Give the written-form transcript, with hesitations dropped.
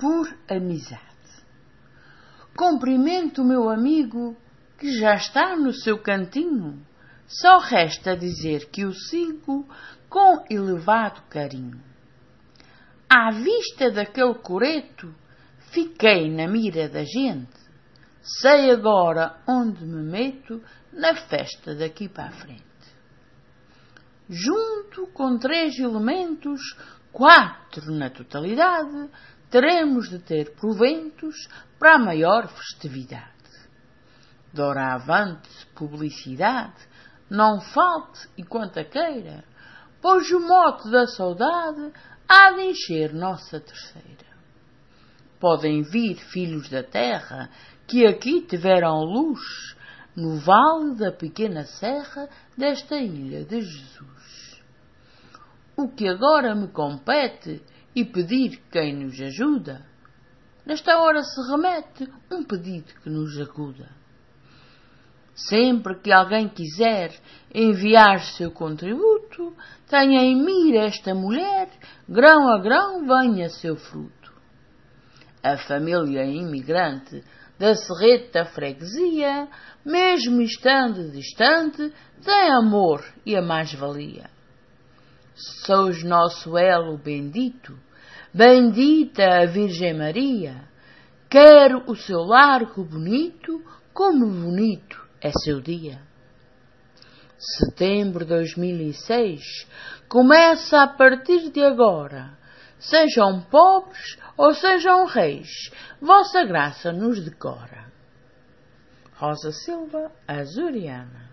por amizade. Cumprimento o meu amigo que já está no seu cantinho, só resta dizer que o sigo com elevado carinho. À vista daquele coreto, fiquei na mira da gente, sei agora onde me meto na festa daqui para a frente. Junto com 3 elementos, 4 na totalidade, teremos de ter proventos para a maior festividade. Doravante publicidade, não falte e quanta queira, pois o mote da saudade há de encher nossa terceira. Podem vir filhos da terra, que aqui tiveram luz, no vale da pequena serra desta ilha de Jesus. O que agora me compete e pedir quem nos ajuda, nesta hora se remete um pedido que nos acuda. Sempre que alguém quiser enviar seu contributo, tenha em mira esta mulher, grão a grão venha seu fruto. A família imigrante da serreta freguesia, mesmo estando distante, tem amor e a mais-valia. Sois nosso elo bendito, bendita a Virgem Maria, quero o seu largo bonito, como bonito é seu dia. Setembro de 2006 começa a partir de agora. Sejam pobres ou sejam reis, vossa graça nos decora. Rosa Silva, Azuriana.